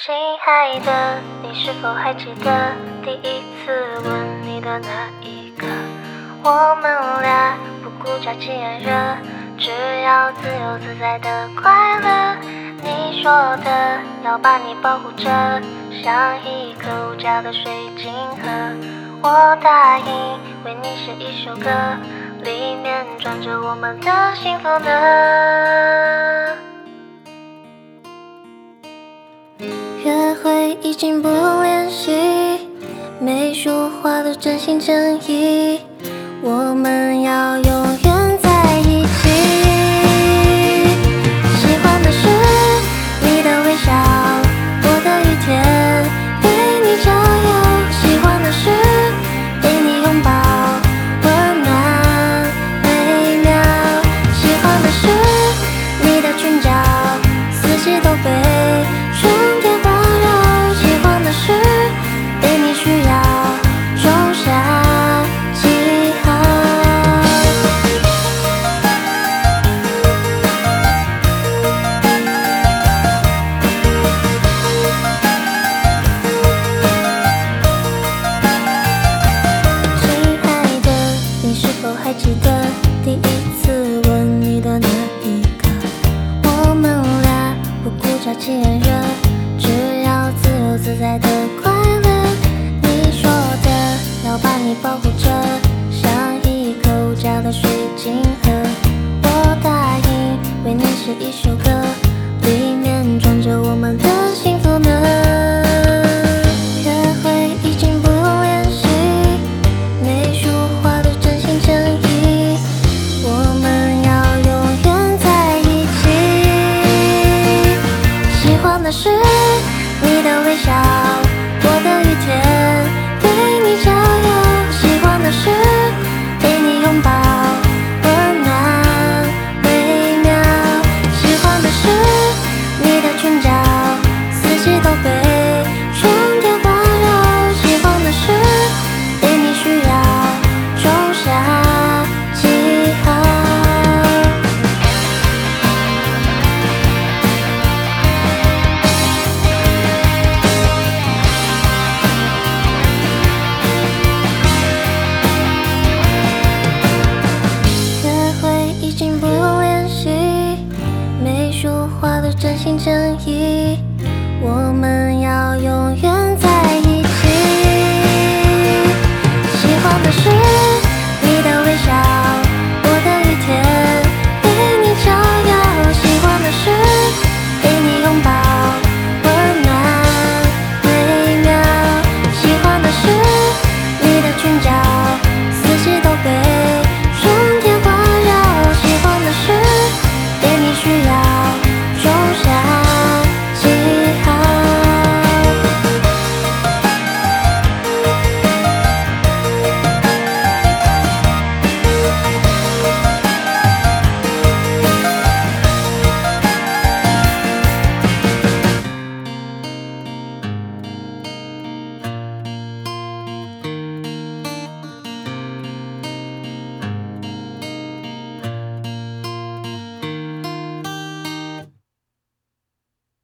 亲爱的，你是否还记得第一次吻你的那一刻？我们俩不顾假期炎热，只要自由自在的快乐。你说的要把你保护着，像一颗无价的水晶盒。我答应为你写一首歌，里面装着我们的幸福呢。约会已经不联系，没说话的真心真意，我们要永远在一起。喜欢的是你的微笑，我的雨天为你加油。喜欢的是被你拥抱，温暖美妙。喜欢的是你的裙角，四季都被春天环绕。喜欢的是被你需要，种下记号。亲爱的，你是否还记得第一次吻你的那一刻？我们俩不顾假期炎热，只要自由自在的快乐。你说的要把你保护着，像一颗无价的水晶盒。我答应为你写一首歌，里面装着我们的幸福呢。约会已经不联系，没说话的真心真意，我们要永远在一起。喜欢的是你的微笑，我的雨天